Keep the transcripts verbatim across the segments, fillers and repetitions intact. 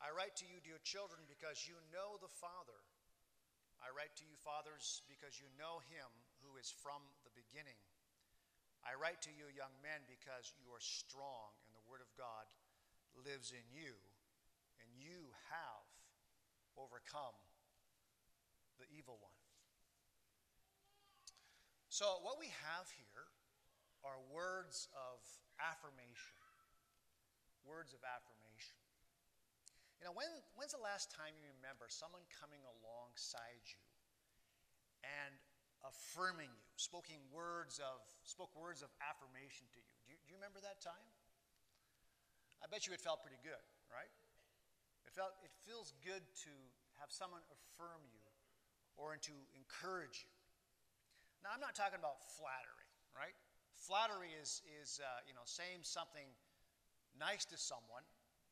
I write to you, dear children, because you know the Father. I write to you, fathers, because you know him who is from the beginning. I write to you, young men, because you are strong, and the word of God lives in you, and you have overcome the evil one. So what we have here are words of affirmation. Words of affirmation. You know, when, when's the last time you remember someone coming alongside you and affirming you, speaking words of, spoke words of affirmation to you? Do, you? do you remember that time? I bet you it felt pretty good, right? It felt, it feels good to have someone affirm you or to encourage you. Now, I'm not talking about flattery, right? Flattery is, is uh, you know, saying something nice to someone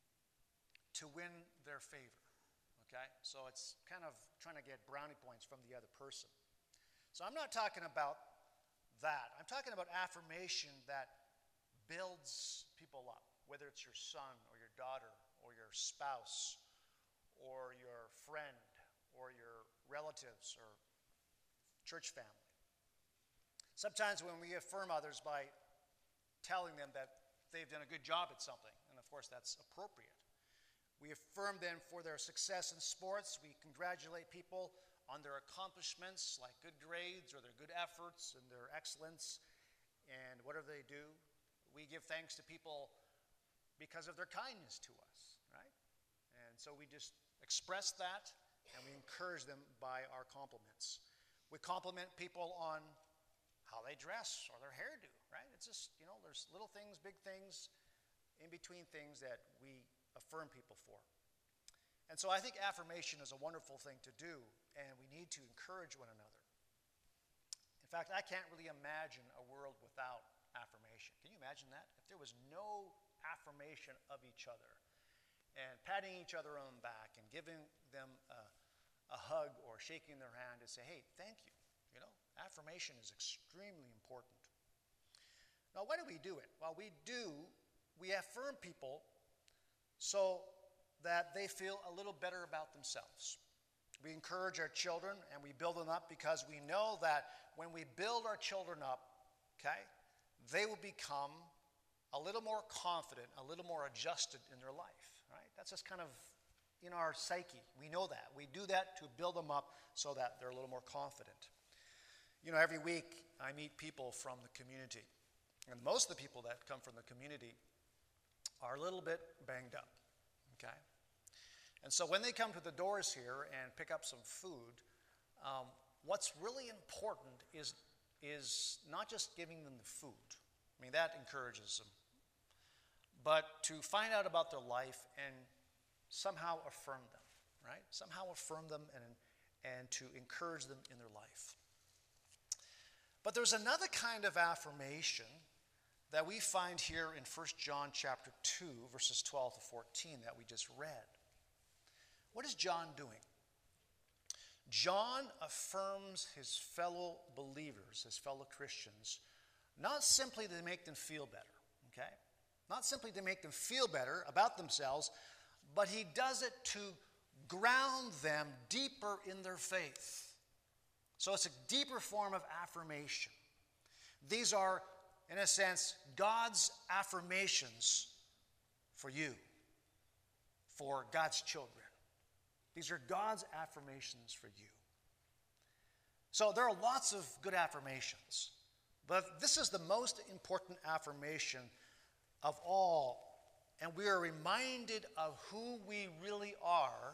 to win their favor, okay? So it's kind of trying to get brownie points from the other person. So I'm not talking about that. I'm talking about affirmation that builds people up, whether it's your son or your daughter or your spouse or your friend or your relatives or church family. Sometimes when we affirm others by telling them that they've done a good job at something, and of course that's appropriate. We affirm them for their success in sports. We congratulate people on their accomplishments, like good grades or their good efforts and their excellence and whatever they do. We give thanks to people because of their kindness to us, right? And so we just express that and we encourage them by our compliments. We compliment people on how they dress or their hairdo, right? It's just, you know, there's little things, big things, in between things that we affirm people for. And so I think affirmation is a wonderful thing to do, and we need to encourage one another. In fact, I can't really imagine a world without affirmation. Can you imagine that? If there was no affirmation of each other, and patting each other on the back, and giving them a, a hug or shaking their hand to say, hey, thank you. You know, affirmation is extremely important. Now, why do we do it? Well, we do, we affirm people so that they feel a little better about themselves. We encourage our children and we build them up because we know that when we build our children up, okay, they will become a little more confident, a little more adjusted in their life, right? That's just kind of in our psyche. We know that. We do that to build them up so that they're a little more confident. You know, every week I meet people from the community. And most of the people that come from the community are a little bit banged up, okay? And so when they come to the doors here and pick up some food, um, what's really important is, is not just giving them the food. I mean, that encourages them. But to find out about their life and somehow affirm them, right? Somehow affirm them and, and to encourage them in their life. But there's another kind of affirmation that we find here in First John chapter two, verses twelve to fourteen that we just read. What is John doing? John affirms his fellow believers, his fellow Christians, not simply to make them feel better, okay? Not simply to make them feel better about themselves, but he does it to ground them deeper in their faith. So it's a deeper form of affirmation. These are, in a sense, God's affirmations for you, for God's children. These are God's affirmations for you. So there are lots of good affirmations, but this is the most important affirmation of all, and we are reminded of who we really are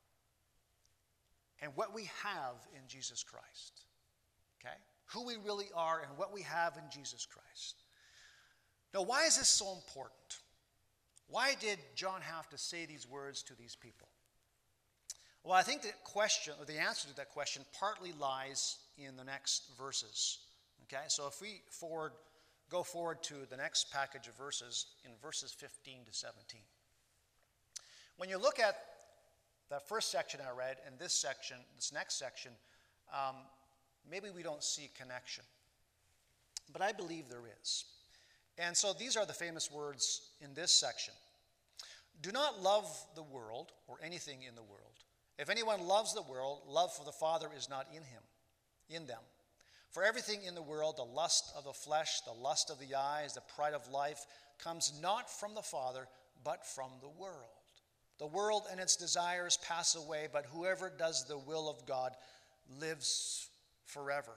and what we have in Jesus Christ. Okay? Who we really are and what we have in Jesus Christ. Now, why is this so important? Why did John have to say these words to these people? Well, I think the question, or the answer to that question, partly lies in the next verses. Okay? So if we forward, go forward to the next package of verses, in verses fifteen to seventeen. When you look at that first section I read and this section, this next section, um, maybe we don't see a connection. But I believe there is. And so these are the famous words in this section. Do not love the world or anything in the world. If anyone loves the world, love for the Father is not in him, in them. For everything in the world, the lust of the flesh, the lust of the eyes, the pride of life, comes not from the Father, but from the world. The world and its desires pass away, but whoever does the will of God lives forever.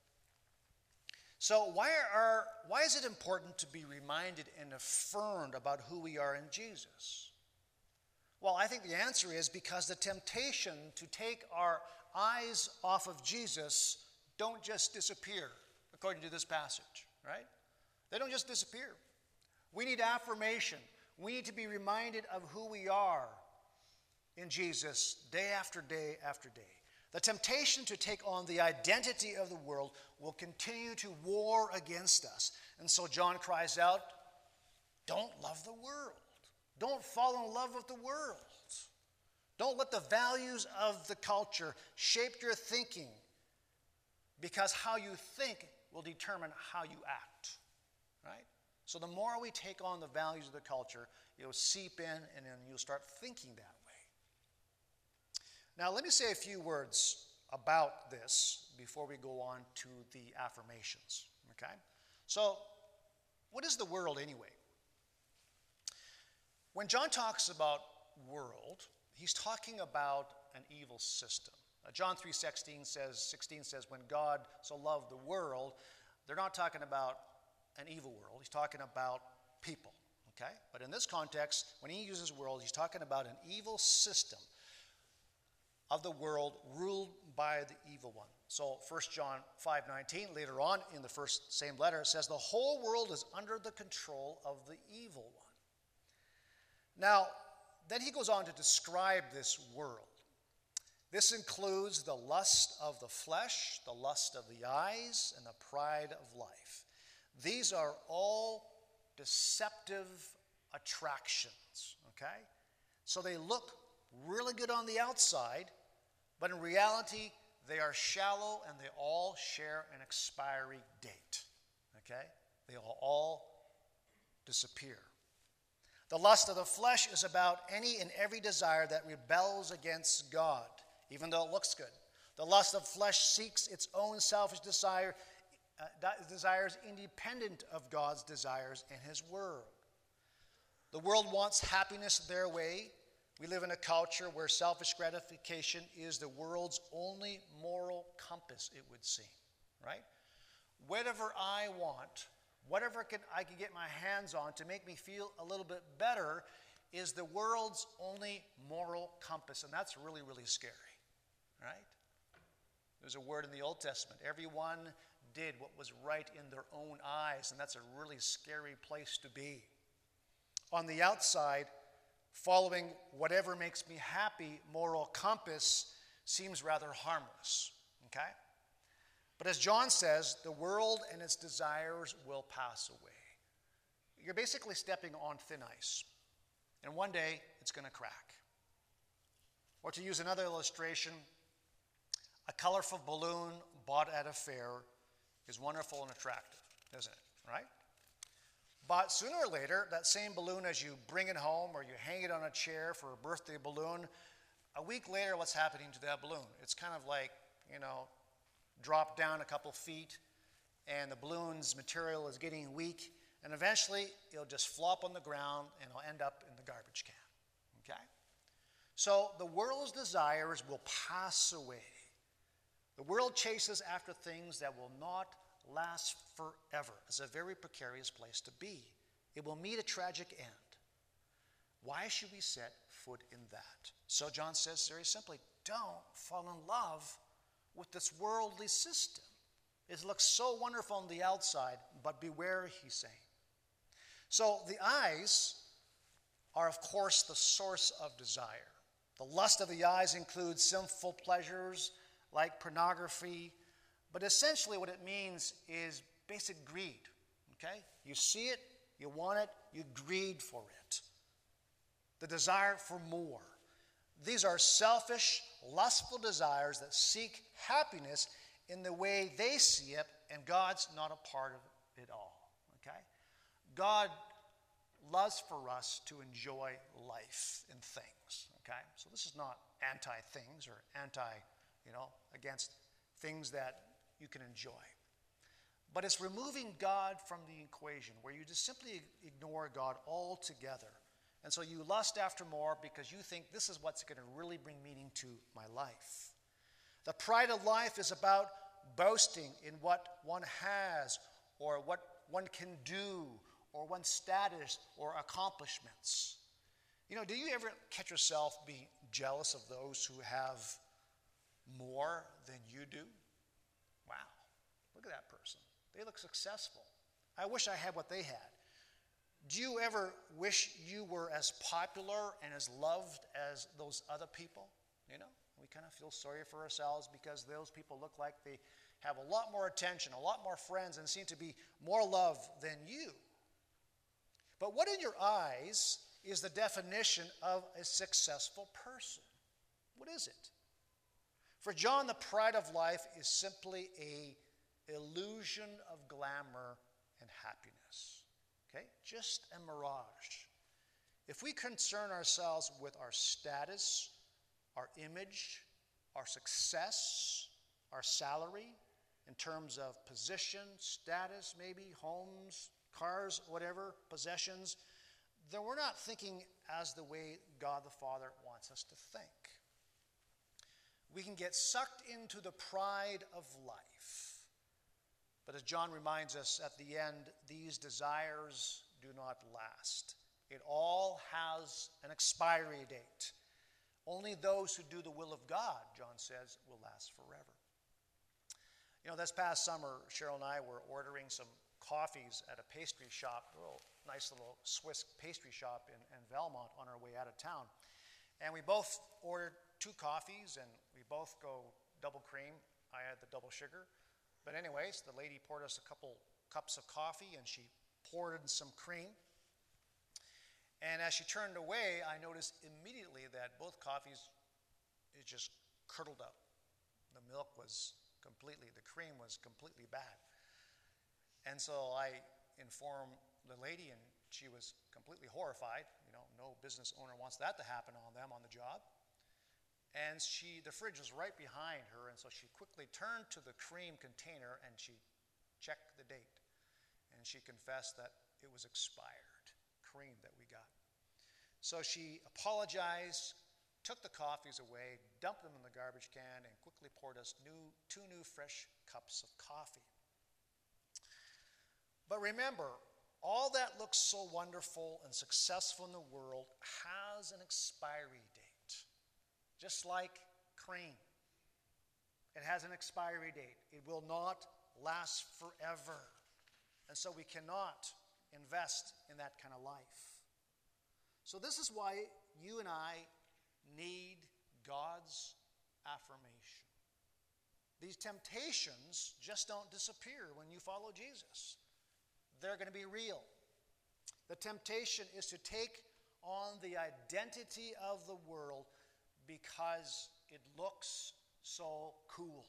So why are why is it important to be reminded and affirmed about who we are in Jesus? Well, I think the answer is because the temptation to take our eyes off of Jesus don't just disappear, according to this passage, right? They don't just disappear. We need affirmation. We need to be reminded of who we are in Jesus day after day after day. The temptation to take on the identity of the world will continue to war against us. And so John cries out, don't love the world. Don't fall in love with the world. Don't let the values of the culture shape your thinking, because how you think will determine how you act, right? So the more we take on the values of the culture, it'll seep in and then you'll start thinking that way. Now let me say a few words about this before we go on to the affirmations, okay? So what is the world anyway? When John talks about world, he's talking about an evil system. Uh, John three sixteen says, sixteen says, when God so loved the world, they're not talking about an evil world. He's talking about people, okay? But in this context, when he uses world, he's talking about an evil system of the world ruled by the evil one. So First John five nineteen, later on in the first same letter, it says, the whole world is under the control of the evil one. Now, then he goes on to describe this world. This includes the lust of the flesh, the lust of the eyes, and the pride of life. These are all deceptive attractions, okay? So they look really good on the outside, but in reality, they are shallow and they all share an expiry date, okay? They will all disappear. The lust of the flesh is about any and every desire that rebels against God, even though it looks good. The lust of flesh seeks its own selfish desire, uh, desires independent of God's desires and his word. The world wants happiness their way. We live in a culture where selfish gratification is the world's only moral compass, it would seem, right? Whatever I want, whatever can, I can get my hands on to make me feel a little bit better is the world's only moral compass. And that's really, really scary, right? There's a word in the Old Testament. Everyone did what was right in their own eyes, and that's a really scary place to be. On the outside, following whatever makes me happy moral compass seems rather harmless, okay? But as John says, the world and its desires will pass away. You're basically stepping on thin ice, and one day it's going to crack. Or to use another illustration, a colorful balloon bought at a fair is wonderful and attractive, isn't it, right? But sooner or later, that same balloon, as you bring it home or you hang it on a chair for a birthday balloon, a week later, what's happening to that balloon? It's kind of like, you know, drop down a couple feet, and the balloon's material is getting weak, and eventually it'll just flop on the ground and it'll end up in the garbage can, okay? So the world's desires will pass away. The world chases after things that will not last forever. It's a very precarious place to be. It will meet a tragic end. Why should we set foot in that? So John says very simply, don't fall in love with this worldly system. It looks so wonderful on the outside, but beware, he's saying. So the eyes are, of course, the source of desire. The lust of the eyes includes sinful pleasures like pornography, but essentially what it means is basic greed, okay? You see it, you want it, you greed for it. The desire for more. These are selfish, lustful desires that seek happiness in the way they see it, and God's not a part of it all, okay? God loves for us to enjoy life and things, okay? So this is not anti-things or anti, you know, against things that you can enjoy. But it's removing God from the equation, where you just simply ignore God altogether. And so you lust after more because you think this is what's going to really bring meaning to my life. The pride of life is about boasting in what one has or what one can do or one's status or accomplishments. You know, do you ever catch yourself being jealous of those who have more than you do? Wow, look at that person. They look successful. I wish I had what they had. Do you ever wish you were as popular and as loved as those other people? You know, we kind of feel sorry for ourselves because those people look like they have a lot more attention, a lot more friends, and seem to be more loved than you. But what in your eyes is the definition of a successful person? What is it? For John, the pride of life is simply a illusion of glamour and happiness. Okay? Just a mirage. If we concern ourselves with our status, our image, our success, our salary, in terms of position, status, maybe homes, cars, whatever, possessions, then we're not thinking as the way God the Father wants us to think. We can get sucked into the pride of life. But as John reminds us at the end, these desires do not last. It all has an expiry date. Only those who do the will of God, John says, will last forever. You know, this past summer, Cheryl and I were ordering some coffees at a pastry shop, a little nice little Swiss pastry shop in, in Belmont on our way out of town. And we both ordered two coffees, and we both go double cream. I had the double sugar. But anyways, the lady poured us a couple cups of coffee, and she poured in some cream. And as she turned away, I noticed immediately that both coffees, it just curdled up. The milk was completely, the cream was completely bad. And so I informed the lady, and she was completely horrified. You know, no business owner wants that to happen on them on the job. And she, the fridge was right behind her, and so she quickly turned to the cream container and she checked the date. And she confessed that it was expired cream that we got. So she apologized, took the coffees away, dumped them in the garbage can, and quickly poured us new, two new fresh cups of coffee. But remember, all that looks so wonderful and successful in the world has an expiry date. Just like cream. It has an expiry date. It will not last forever. And so we cannot invest in that kind of life. So this is why you and I need God's affirmation. These temptations just don't disappear when you follow Jesus. They're going to be real. The temptation is to take on the identity of the world because it looks so cool.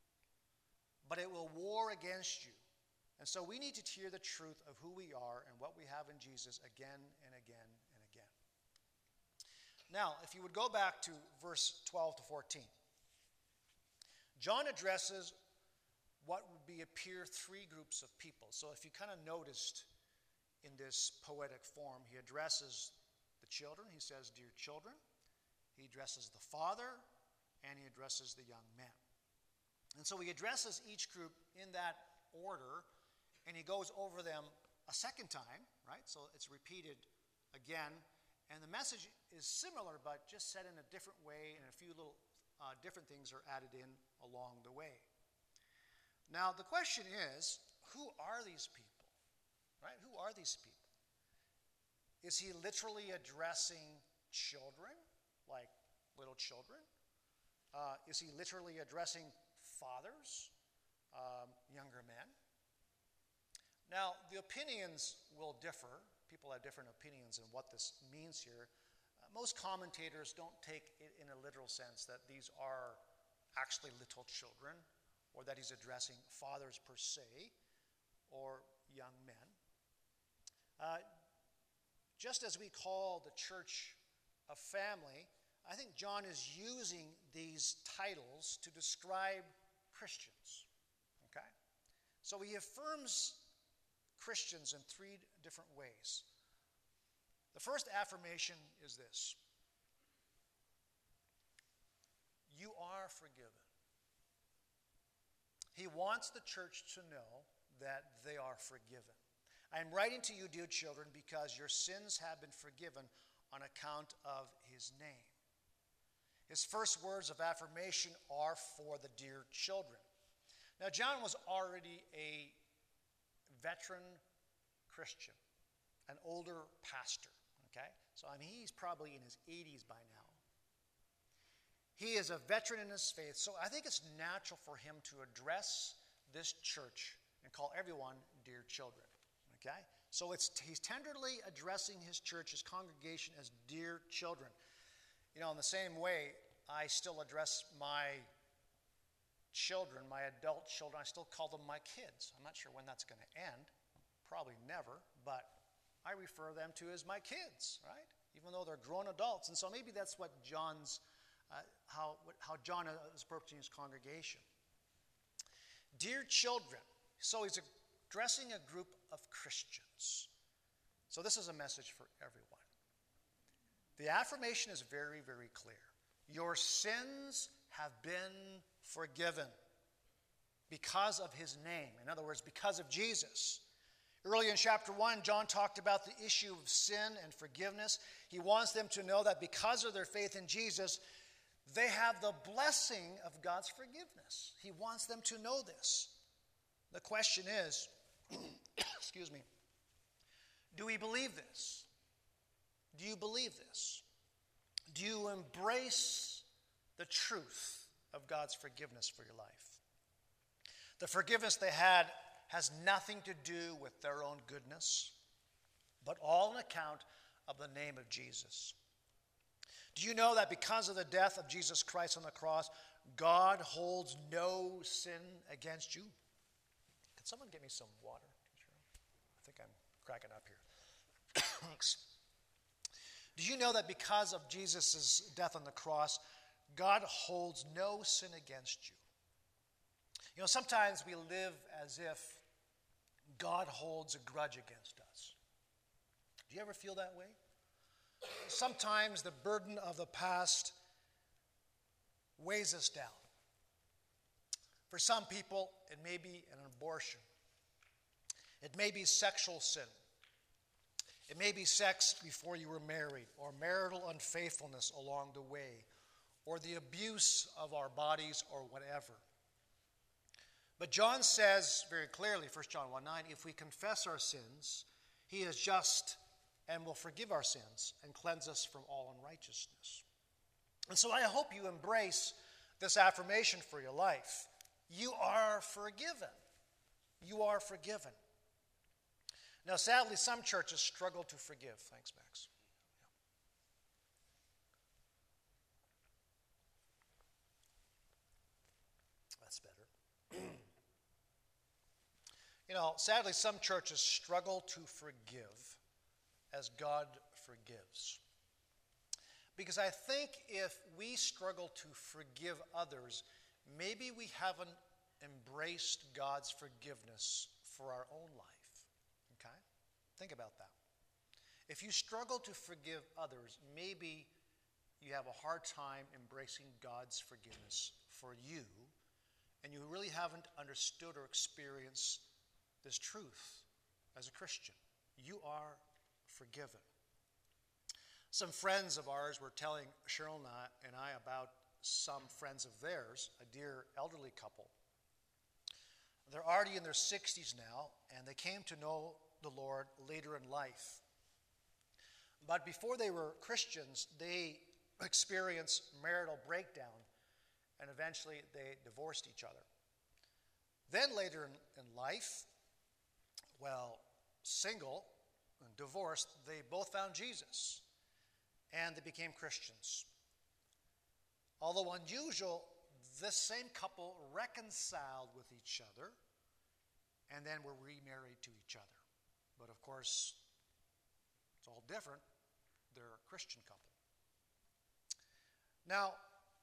But it will war against you. And so we need to hear the truth of who we are and what we have in Jesus again and again and again. Now, if you would go back to verse twelve to fourteen. John addresses what would be appear three groups of people. So if you kind of noticed in this poetic form, he addresses the children. He says, "Dear children." He addresses the father, and he addresses the young men. And so he addresses each group in that order, and he goes over them a second time, right? So it's repeated again. And the message is similar, but just said in a different way, and a few little uh, different things are added in along the way. Now, the question is, who are these people, right? Who are these people? Is he literally addressing children? Like little children? Uh, is he literally addressing fathers, um, younger men? Now, the opinions will differ. People have different opinions on what this means here. Uh, most commentators don't take it in a literal sense that these are actually little children, or that he's addressing fathers per se, or young men. Uh, just as we call the church a family, I think John is using these titles to describe Christians. Okay? So he affirms Christians in three different ways. The first affirmation is this: you are forgiven. He wants the church to know that they are forgiven. I am writing to you, dear children, because your sins have been forgiven on account of his name. His first words of affirmation are for the dear children. Now, John was already a veteran Christian, an older pastor, okay? So, I mean, he's probably in his eighties by now. He is a veteran in his faith, so I think it's natural for him to address this church and call everyone dear children, okay? So it's he's tenderly addressing his church, his congregation, as dear children. You know, in the same way, I still address my children, my adult children, I still call them my kids. I'm not sure when that's going to end, probably never, but I refer them to as my kids, right? Even though they're grown adults. And so maybe that's what John's, uh, how, how John is approaching his congregation. Dear children, so he's addressing a group of Christians. So this is a message for everyone. The affirmation is very, very clear. Your sins have been forgiven because of his name. In other words, because of Jesus. Early in chapter one, John talked about the issue of sin and forgiveness. He wants them to know that because of their faith in Jesus, they have the blessing of God's forgiveness. He wants them to know this. The question is, excuse me, do we believe this? Do you believe this? Do you embrace the truth of God's forgiveness for your life? The forgiveness they had has nothing to do with their own goodness, but all on account of the name of Jesus. Do you know that because of the death of Jesus Christ on the cross, God holds no sin against you? Can someone get me some water? I think I'm cracking up here. Thanks. Do you know that because of Jesus' death on the cross, God holds no sin against you? You know, sometimes we live as if God holds a grudge against us. Do you ever feel that way? Sometimes the burden of the past weighs us down. For some people, it may be an abortion. It may be sexual sin. It may be sex before you were married, or marital unfaithfulness along the way, or the abuse of our bodies, or whatever. But John says very clearly, First John one nine, if we confess our sins, he is just and will forgive our sins and cleanse us from all unrighteousness. And so I hope you embrace this affirmation for your life. You are forgiven. You are forgiven. Now, sadly, some churches struggle to forgive. Thanks, Max. That's better. You know, sadly, some churches struggle to forgive as God forgives. Because I think if we struggle to forgive others, maybe we haven't embraced God's forgiveness for our own life. Okay? Think about that. If you struggle to forgive others, maybe you have a hard time embracing God's forgiveness for you, and you really haven't understood or experienced this truth as a Christian. You are forgiven. Some friends of ours were telling Cheryl and I about some friends of theirs, a dear elderly couple. They're already in their sixties now, and they came to know the Lord later in life. But before they were Christians, they experienced marital breakdown, and eventually they divorced each other. Then later in, in life, well, single and divorced, they both found Jesus, and they became Christians. Although unusual, this same couple reconciled with each other and then were remarried to each other. But of course, It's all different. They're a Christian couple. Now,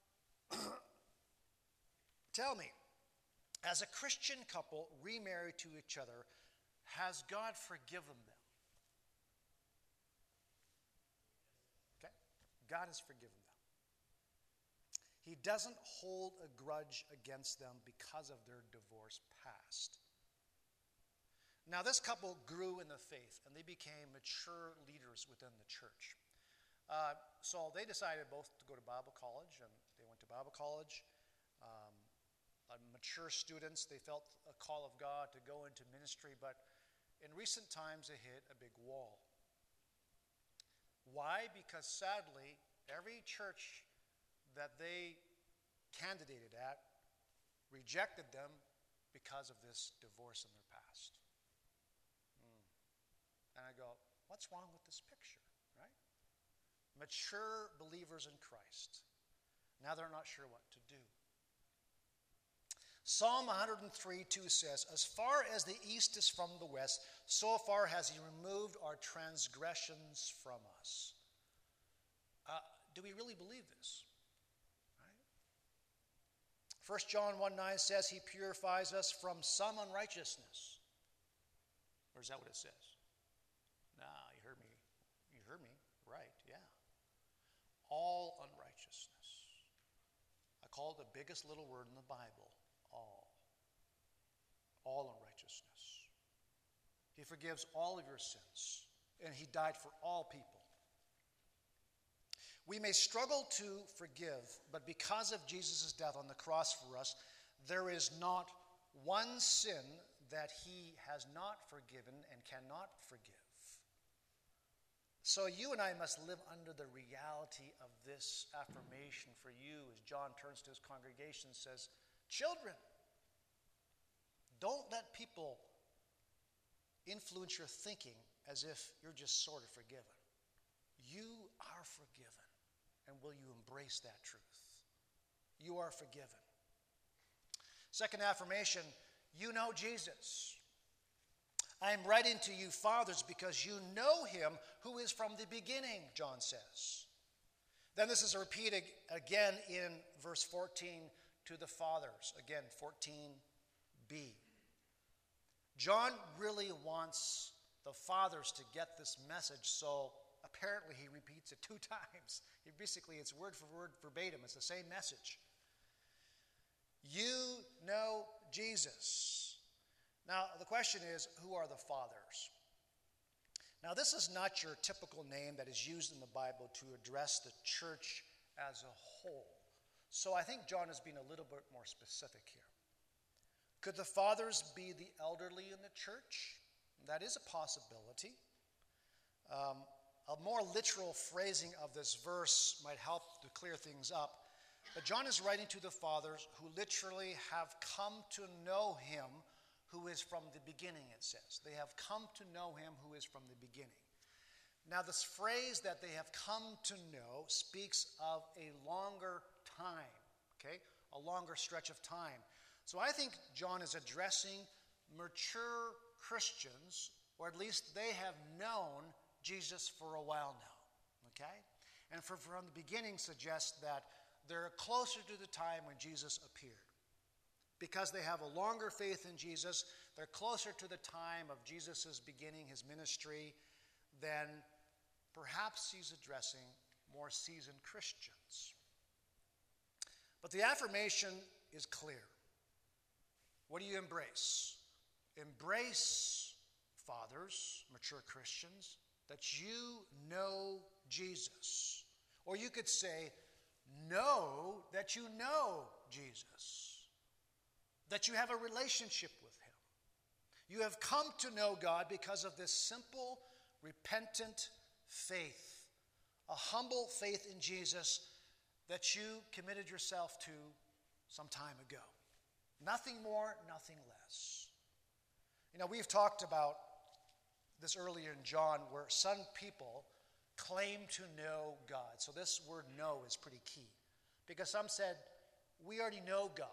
tell me, as a Christian couple remarried to each other, has God forgiven them? Okay? God has forgiven them. He doesn't hold a grudge against them because of their divorce past. Now, this couple grew in the faith, and they became mature leaders within the church. Uh, so they decided both to go to Bible college, and they went to Bible college. Um, uh, mature students, they felt a call of God to go into ministry, but in recent times they hit a big wall. Why? Because sadly, every church that they candidated at rejected them because of this divorce in their past. Mm. And I go, what's wrong with this picture, right? Mature believers in Christ. Now they're not sure what to do. Psalm one hundred three two says, as far as the east is from the west, so far has he removed our transgressions from us. Uh, do we really believe this? Right? First John one nine says he purifies us from some unrighteousness. Or is that what it says? Nah, you heard me. You heard me. Right, yeah. All unrighteousness. I call it the biggest little word in the Bible. All. All unrighteousness. He forgives all of your sins. And he died for all people. We may struggle to forgive, but because of Jesus' death on the cross for us, there is not one sin that he has not forgiven and cannot forgive. So you and I must live under the reality of this affirmation for you as John turns to his congregation and says, children, don't let people influence your thinking as if you're just sort of forgiven. You are forgiven. And will you embrace that truth? You are forgiven. Second affirmation, you know Jesus. I am writing to you, fathers, because you know him who is from the beginning, John says. Then this is repeated again in verse fourteen to the fathers. Again, fourteen b. John really wants the fathers to get this message, so apparently he repeats it two times. He basically, it's word for word, verbatim. It's the same message. You know Jesus. Now, the question is, who are the fathers? Now, this is not your typical name that is used in the Bible to address the church as a whole. So I think John is being a little bit more specific here. Could the fathers be the elderly in the church? That is a possibility. Um, a more literal phrasing of this verse might help to clear things up. But John is writing to the fathers who literally have come to know him who is from the beginning, it says. They have come to know him who is from the beginning. Now, this phrase that they have come to know speaks of a longer time, okay? A longer stretch of time. So I think John is addressing mature Christians, or at least they have known Jesus for a while now, okay? And for, from the beginning suggests that they're closer to the time when Jesus appeared. Because they have a longer faith in Jesus, they're closer to the time of Jesus' beginning his ministry than perhaps he's addressing more seasoned Christians. But the affirmation is clear. What do you embrace? Embrace, fathers, mature Christians, that you know Jesus. Or you could say, know that you know Jesus. That you have a relationship with him. You have come to know God because of this simple, repentant faith. A humble faith in Jesus that you committed yourself to some time ago. Nothing more, nothing less. You know, we've talked about this earlier in John, where some people claim to know God. So this word know is pretty key. Because some said, we already know God.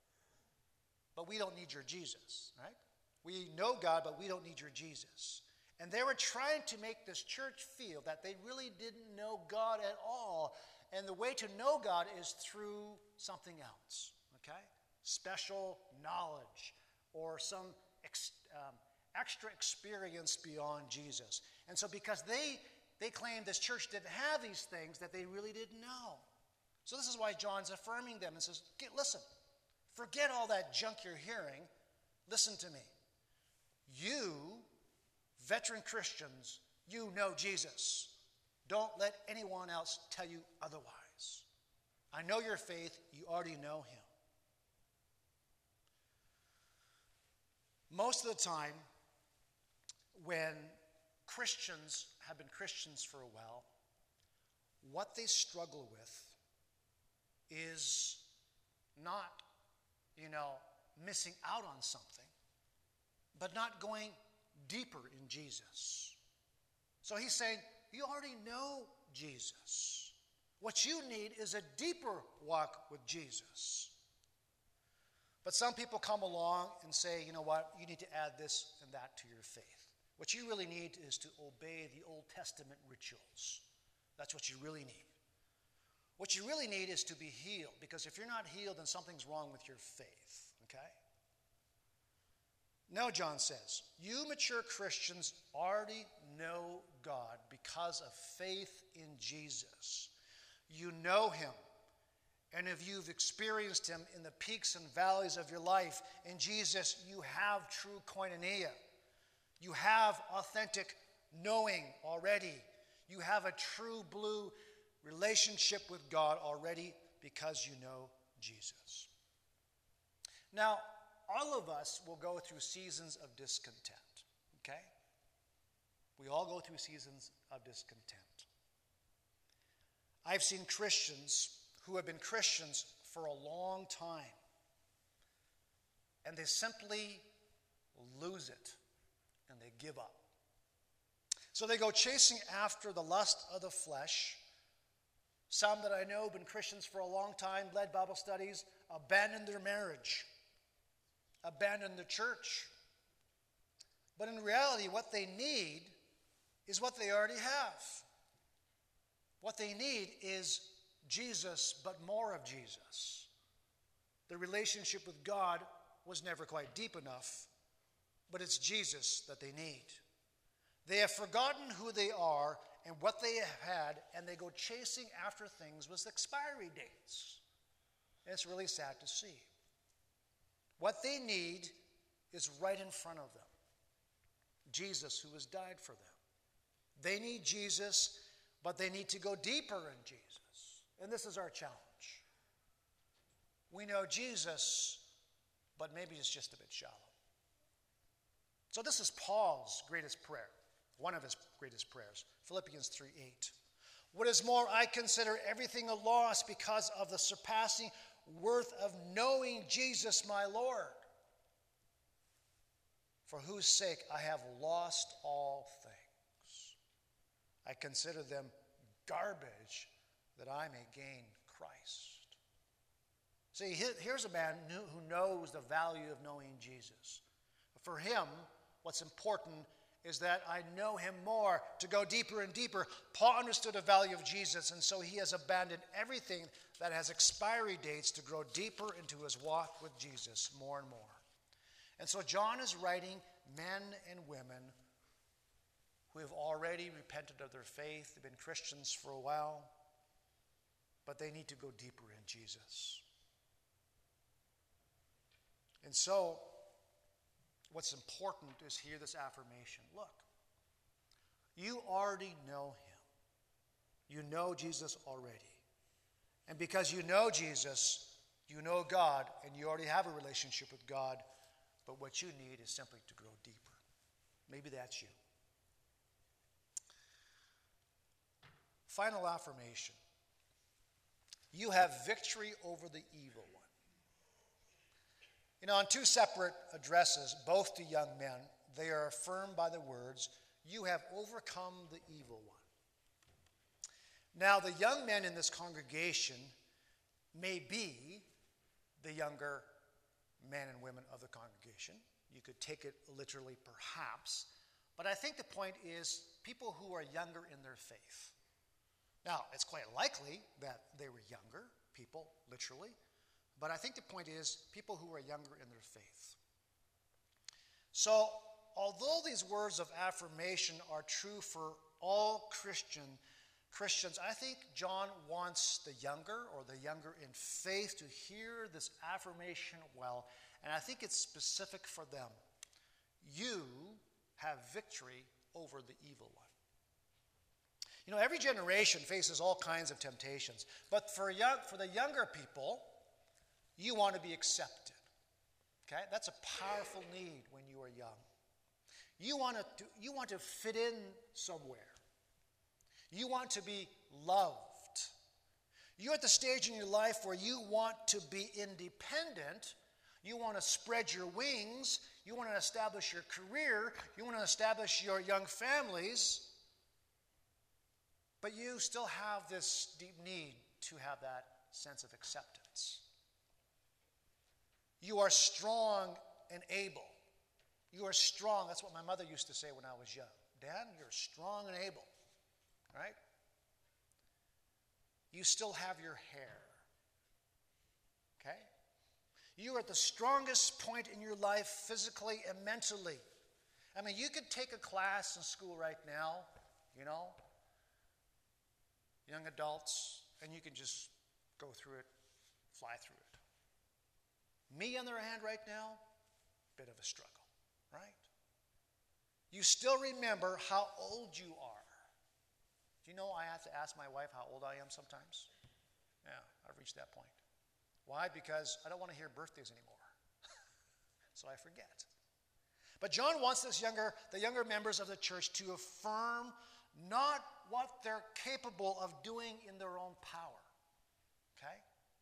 But we don't need your Jesus, right? We know God, but we don't need your Jesus. And they were trying to make this church feel that they really didn't know God at all. And the way to know God is through something else, okay? Special knowledge or some ex, um, extra experience beyond Jesus. And so because they, they claimed this church didn't have these things that they really didn't know. So this is why John's affirming them and says, listen, forget all that junk you're hearing. Listen to me. You, veteran Christians, you know Jesus. Don't let anyone else tell you otherwise. I know your faith. You already know him. Most of the time, when Christians have been Christians for a while, what they struggle with is not, you know, missing out on something, but not going deeper in Jesus. So he's saying, you already know Jesus. What you need is a deeper walk with Jesus. But some people come along and say, you know what, you need to add this and that to your faith. What you really need is to obey the Old Testament rituals. That's what you really need. What you really need is to be healed, because if you're not healed, then something's wrong with your faith, okay? No, John says, you mature Christians already know God because of faith in Jesus. You know him. And if you've experienced him in the peaks and valleys of your life, in Jesus, you have true koinonia. You have authentic knowing already. You have a true blue relationship with God already because you know Jesus. Now, all of us will go through seasons of discontent, okay? We all go through seasons of discontent. I've seen Christians who have been Christians for a long time, and they simply lose it, and they give up. So they go chasing after the lust of the flesh. Some that I know have been Christians for a long time, led Bible studies, abandon their marriage, abandon the church. But in reality, what they need is what they already have. What they need is Jesus, but more of Jesus. The relationship with God was never quite deep enough, but it's Jesus that they need. They have forgotten who they are and what they have had, and they go chasing after things with expiry dates. And it's really sad to see. What they need is right in front of them. Jesus, who has died for them. They need Jesus, but they need to go deeper in Jesus. And this is our challenge. We know Jesus, but maybe it's just a bit shallow. So this is Paul's greatest prayer, one of his greatest prayers, Philippians three eight. What is more, I consider everything a loss because of the surpassing worth of knowing Jesus my Lord, for whose sake I have lost all things. I consider them garbage that I may gain Christ. See, here's a man who knows the value of knowing Jesus. For him, what's important is that I know him more, to go deeper and deeper. Paul understood the value of Jesus, and so he has abandoned everything that has expiry dates to grow deeper into his walk with Jesus more and more. And so John is writing men and women who have already repented of their faith, they've been Christians for a while, but they need to go deeper in Jesus. And so, what's important is hear this affirmation. Look, you already know him. You know Jesus already. And because you know Jesus, you know God, and you already have a relationship with God, but what you need is simply to grow deeper. Maybe that's you. Final affirmation. You have victory over the evil one. You know, on two separate addresses, both to young men, they are affirmed by the words, you have overcome the evil one. Now, the young men in this congregation may be the younger men and women of the congregation. You could take it literally, perhaps, But I think the point is people who are younger in their faith. Now, it's quite likely that they were younger people, literally, but I think the point is people who are younger in their faith. So, although these words of affirmation are true for all Christian Christians, I think John wants the younger or the younger in faith to hear this affirmation well, and I think it's specific for them. You have victory over the evil one. You know, every generation faces all kinds of temptations, but for young, for the younger people, you want to be accepted. Okay? That's a powerful need when you are young. You want to, you want to fit in somewhere. You want to be loved. You're at the stage in your life where you want to be independent. You want to spread your wings. You want to establish your career. You want to establish your young families. But you still have this deep need to have that sense of acceptance. You are strong and able. You are strong. That's what my mother used to say when I was young. Dan, you're strong and able. Right? You still have your hair. Okay? You are at the strongest point in your life physically and mentally. I mean, you could take a class in school right now, you know, young adults, and you can just go through it, fly through it. Me, on the other hand, right now, bit of a struggle, right? You still remember how old you are. Do you know I have to ask my wife how old I am sometimes? Yeah, I've reached that point. Why? Because I don't want to hear birthdays anymore. So I forget. But John wants this younger, the younger members of the church to affirm not what they're capable of doing in their own power. Okay?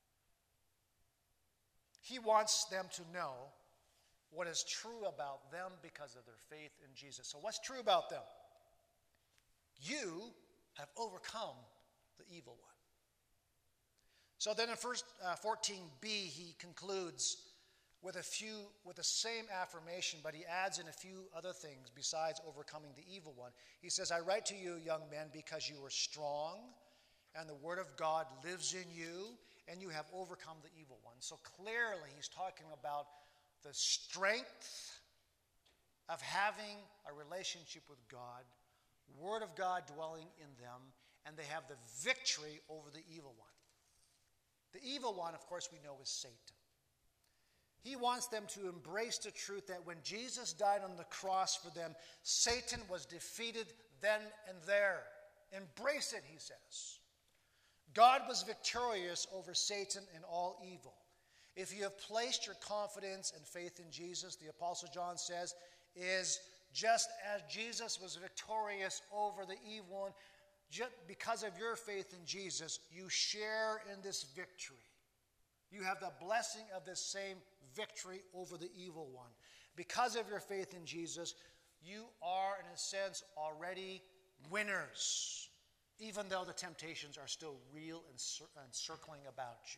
He wants them to know what is true about them because of their faith in Jesus. So what's true about them? You have overcome the evil one. So then in verse uh, fourteen b, he concludes with a few, with the same affirmation, but he adds in a few other things besides overcoming the evil one. He says, I write to you, young men, because you are strong, and the word of God lives in you, and you have overcome the evil one. So clearly he's talking about the strength of having a relationship with God, word of God dwelling in them, and they have the victory over the evil one. The evil one, of course, we know is Satan. He wants them to embrace the truth that when Jesus died on the cross for them, Satan was defeated then and there. Embrace it, he says. God was victorious over Satan and all evil. If you have placed your confidence and faith in Jesus, the Apostle John says, is just as Jesus was victorious over the evil one, just because of your faith in Jesus, you share in this victory. You have the blessing of this same victory over the evil one. Because of your faith in Jesus, you are, in a sense, already winners, even though the temptations are still real and, cir- and circling about you.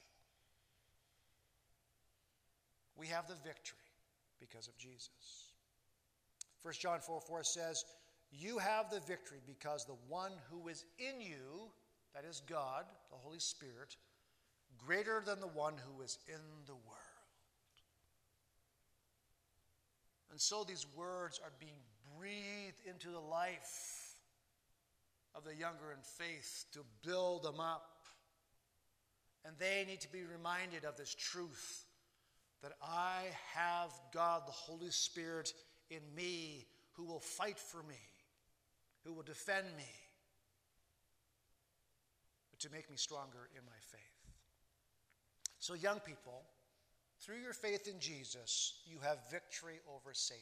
We have the victory because of Jesus. First John four four says, you have the victory because the one who is in you, that is God, the Holy Spirit, greater than the one who is in the world. And so these words are being breathed into the life of the younger in faith to build them up. And they need to be reminded of this truth that I have God, the Holy Spirit, in me who will fight for me, who will defend me, to make me stronger in my faith. So young people, through your faith in Jesus, you have victory over Satan.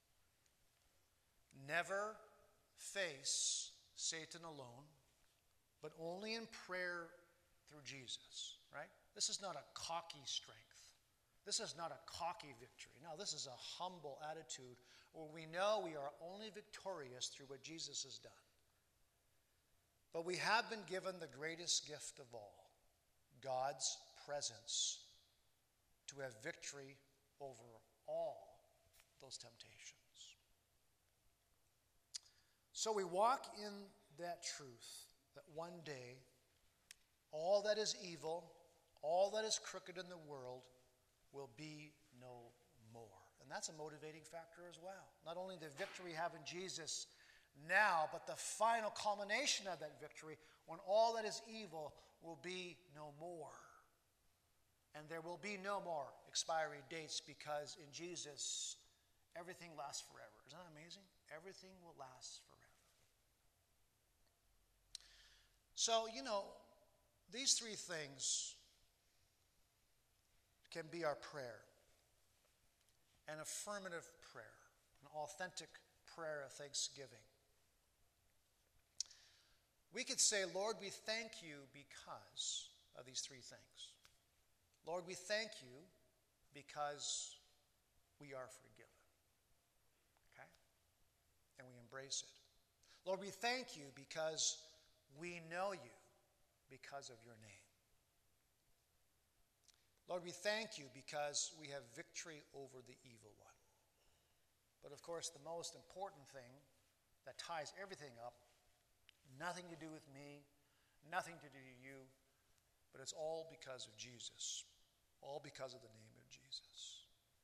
Never face Satan alone, but only in prayer through Jesus, right? This is not a cocky strength. This is not a cocky victory. No, this is a humble attitude where we know we are only victorious through what Jesus has done. But we have been given the greatest gift of all, God's presence, to have victory over all those temptations. So we walk in that truth that one day all that is evil, all that is crooked in the world will be no more. And that's a motivating factor as well. Not only the victory we have in Jesus now, but the final culmination of that victory when all that is evil will be no more. And there will be no more expiry dates because in Jesus, everything lasts forever. Isn't that amazing? Everything will last forever. So, you know, these three things can be our prayer. An affirmative prayer, an authentic prayer of thanksgiving. We could say, Lord, we thank you because of these three things. Lord, we thank you because we are forgiven. Okay? And we embrace it. Lord, we thank you because we know you because of your name. Lord, we thank you because we have victory over the evil one. But of course, the most important thing that ties everything up, nothing to do with me, nothing to do with you, but it's all because of Jesus. All because of the name of Jesus.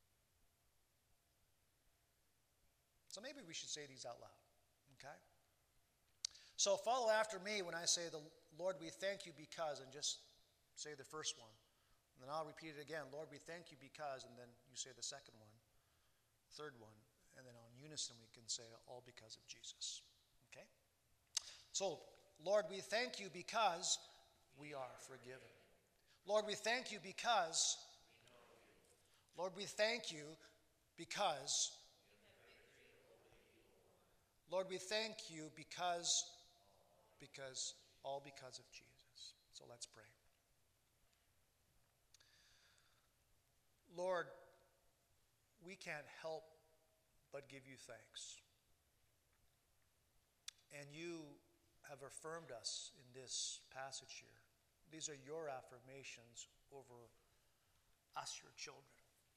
So maybe we should say these out loud, okay? So follow after me when I say, the Lord, we thank you because, and just say the first one. And then I'll repeat it again. Lord, we thank you because, and then you say the second one, third one, and then on unison we can say all because of Jesus. Okay? So, Lord, we thank you because we are forgiven. Lord, we thank you because, Lord, we thank you because, Lord, we thank you because, because, all because of Jesus. So let's pray. Lord, we can't help but give you thanks. And you have affirmed us in this passage here. These are your affirmations over us, your children.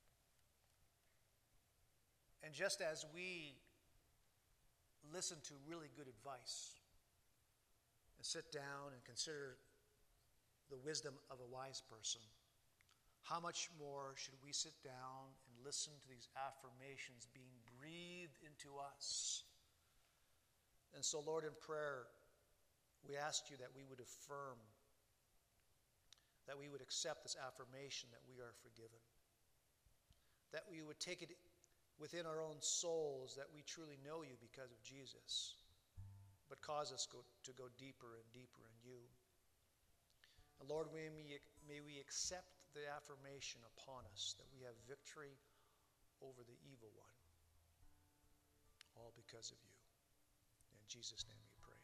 And just as we listen to really good advice and sit down and consider the wisdom of a wise person, how much more should we sit down and listen to these affirmations being breathed into us? And so, Lord, in prayer, we ask you that we would affirm, that we would accept this affirmation that we are forgiven, that we would take it within our own souls that we truly know you because of Jesus, but cause us go, to go deeper and deeper in you. And Lord, may we, may we accept the affirmation upon us that we have victory over the evil one, all because of you. In Jesus' name we pray.